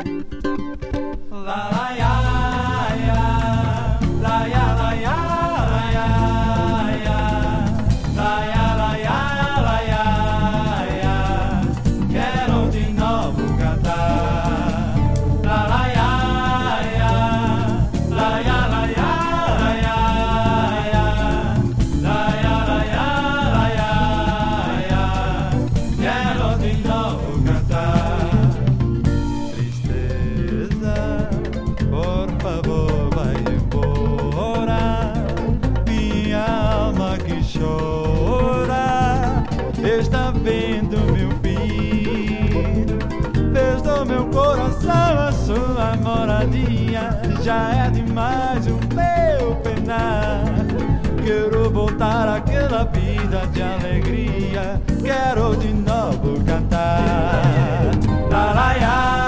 Está vendo meu fim, fez do meu coração a sua moradia. Já é demais o meu penar. Quero voltar àquela vida de alegria. Quero de novo cantar. La la ya.